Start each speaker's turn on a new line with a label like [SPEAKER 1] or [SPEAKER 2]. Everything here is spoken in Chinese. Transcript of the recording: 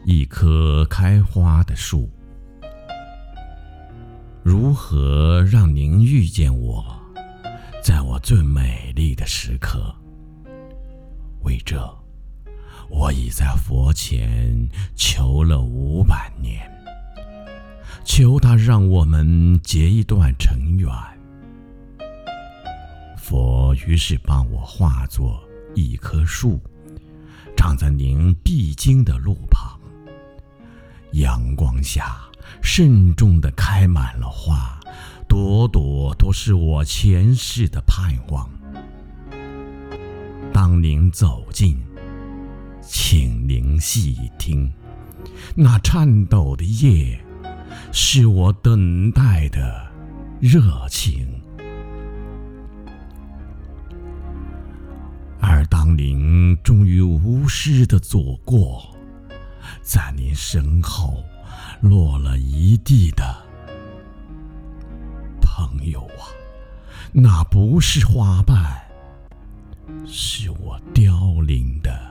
[SPEAKER 1] 一棵开花的树。如何让您遇见我，在我最美丽的时刻？为这，我已在佛前求了500年，求他让我们结一段尘缘。佛于是帮我化作一棵树，长在您必经的路旁，阳光下慎重地开满了花，朵朵都是我前世的盼望。当您走近，请您细听，那颤抖的叶，是我等待的热情。而当您终于无视地走过，在您身后落了一地的，朋友啊，那不是花瓣，是我凋零的